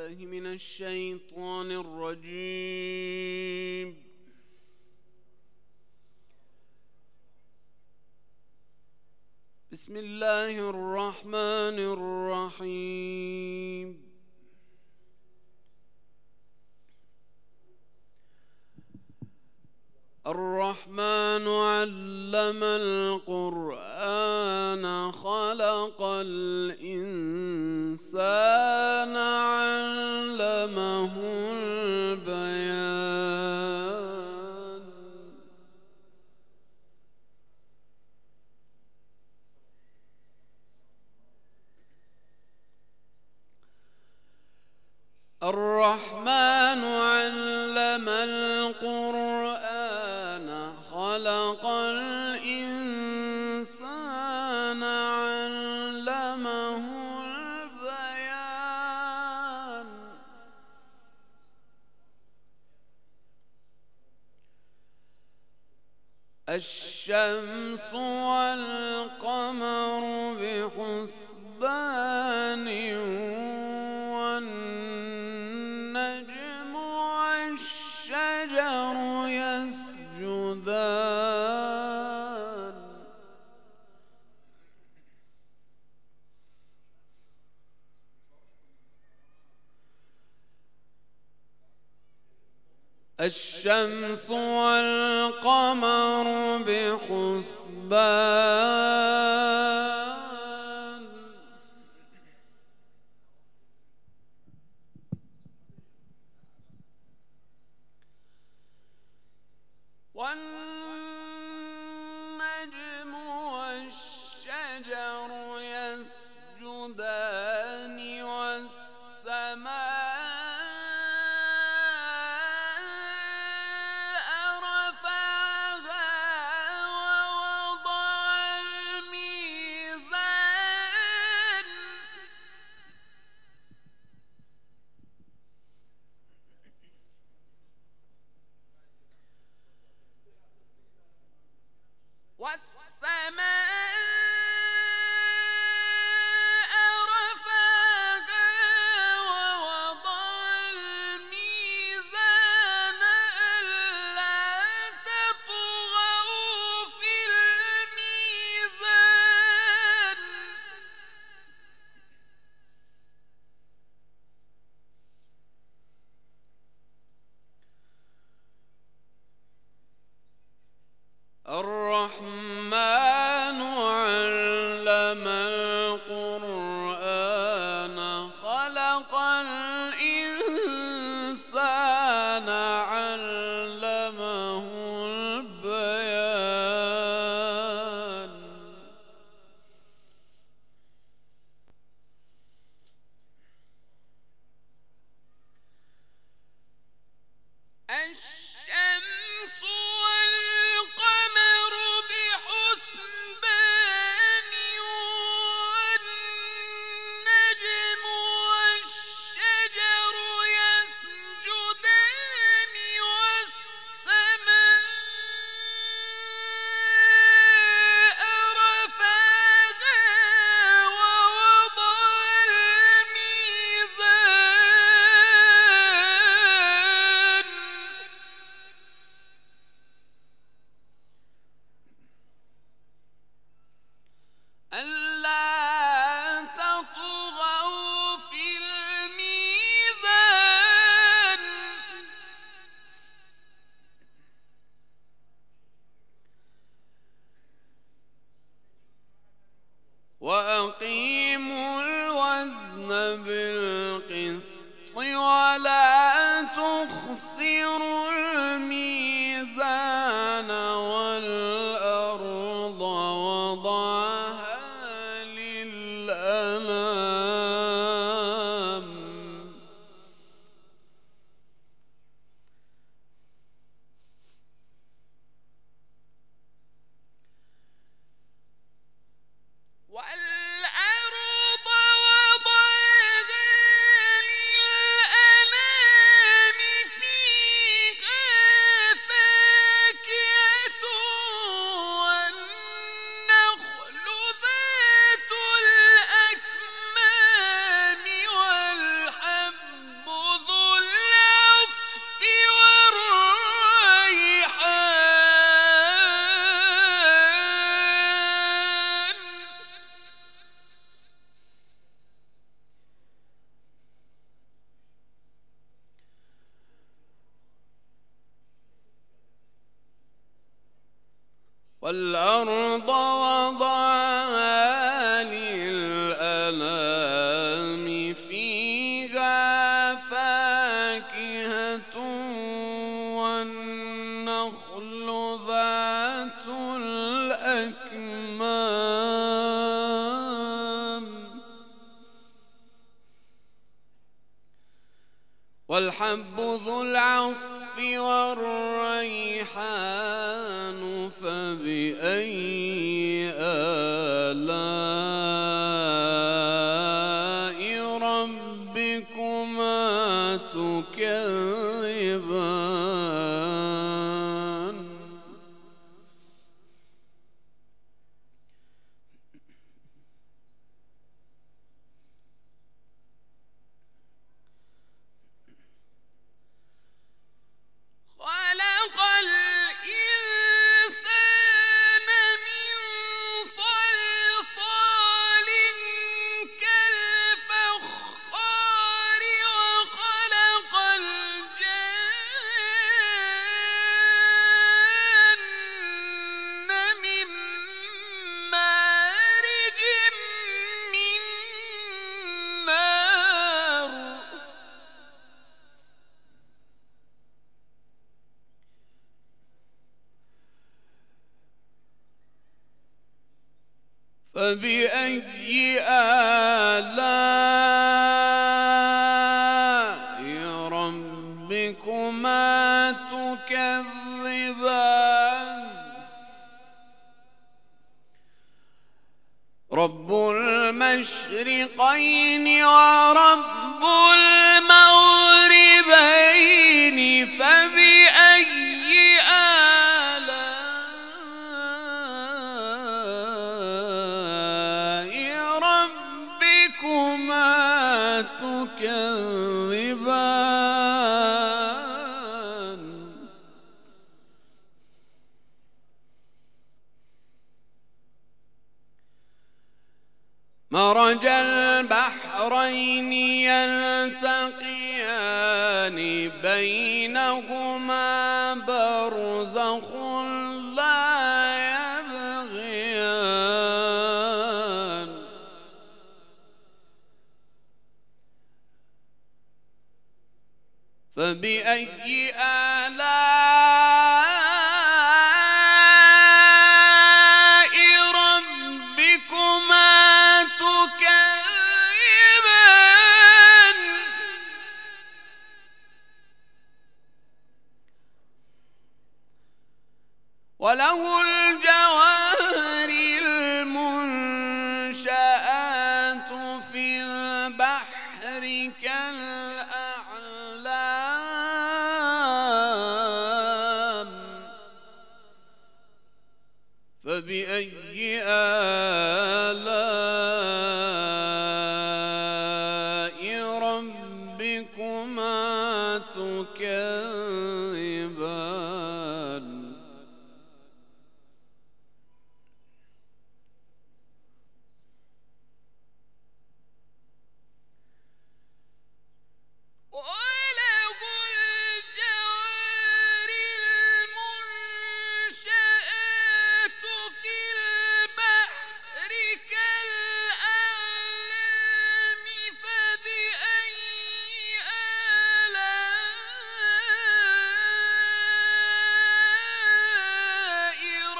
بالله من الشيطان الرجيم. بسم الله الرحمن الرحيم. الرحمن علم القرآن خلق الإنسان علمه البيان. الرحمن علم القرآن خلق الإنسان علمه البيان. الشمس والقمر بحسبان والنجم والشجر يسجدان. الشمس والقمر بحسبان. والنجم والشجر يسجدان والسماء الرحمن علم القرآن خلق الإنسان علمه البيان. الشمس والقمر بحسبان والنجم والشجر يسجدان والسماء رفعها ووضع الميزان. ألا تطغوا في الميزان. وأقيموا الوزن بالقسط ولا تخسروا الميزان والأرض وضعها للأنام. والأرض وضعها والأرض وضعها للأنام فيها فاكهة والنخل ذات الأكمام والحب ذو العصف والريحان فبأي آلاء ربكما تكذبان خلق الإنسان من صلصال كالفخار وخلق الجن من مارج من نار فبأي آلاء ربكما تكذبان رب المشرقين ورب المغربين فبأي آلاء ربكما تكذبان مرج البحرين يلتقيان بينهما برزخ لا يبغيان فبأي آلاء ربكما تكذبان وله الجوار المنشآت في البحر كالأعلام فبأي آلاء ربكما تكذبان وله الجوار المنشآت في البحر كالأعلام فبأي آلاء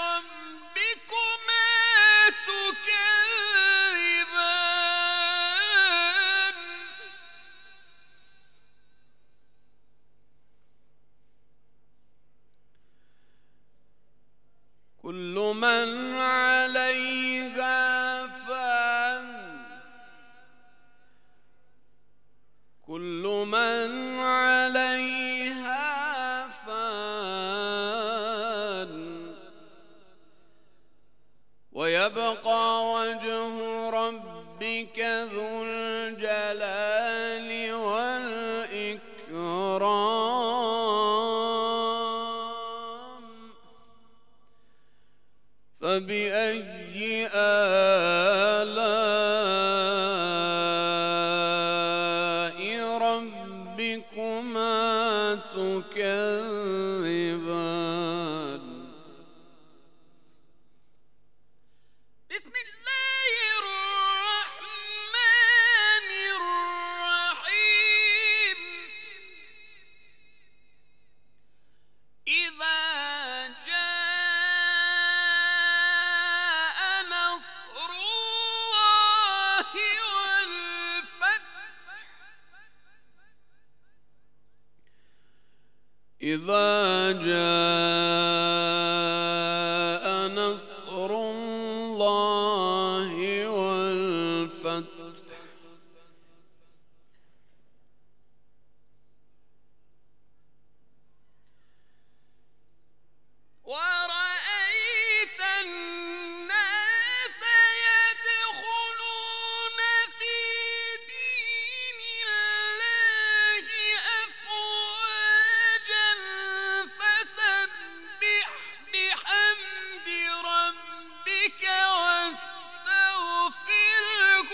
ربكما تكذبان كل من عليها فان كل من عليها فان ويبقى وجه ربك ذو الجلال والإكرام فبأي آلاء ربكما تكذبان إذا جاء نصر الله والفتح ورأيت الناس يدخلون في دين الله أفواجا فسبح بحمد ربك واستغفره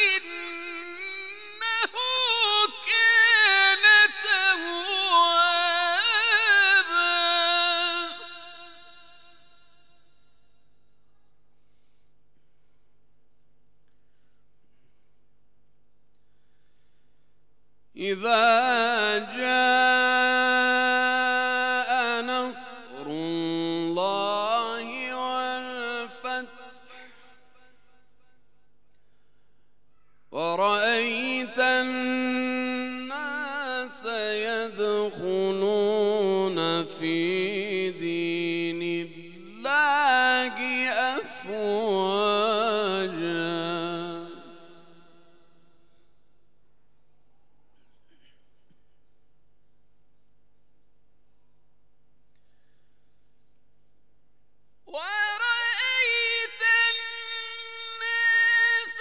إنه كان توابا. إذا جاء نصر الله والفتح ورأيت الناس يدخلون في دين الله أفواجا ورأيت الناس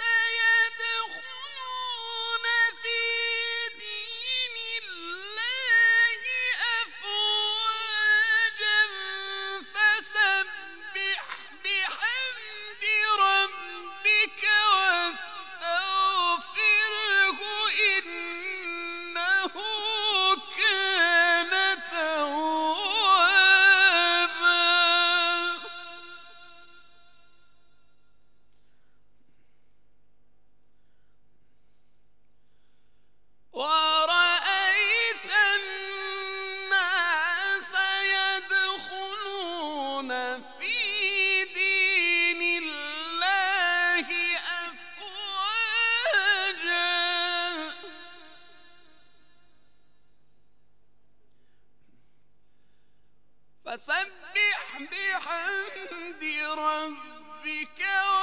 يدخلون في دين الله أفواجا فسبح بحمد ربك واستغفره إنه كان توابا. ورأيت الناس يدخلون في دين الله أفواجا فسبح بحمد ربك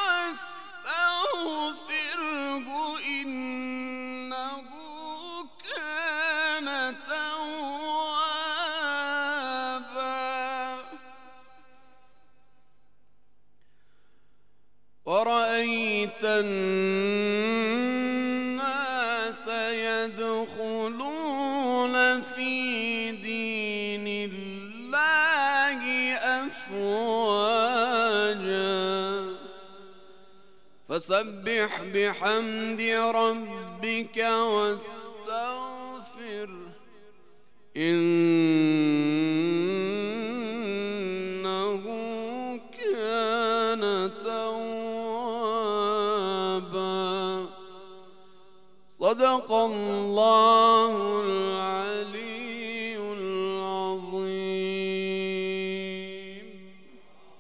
واستغفره إنه كان توابا. ورأيت الناس يدخلون في دين الله أفواجا فسبح بحمد ربك واستغفر إنه كان توابا. صدق الله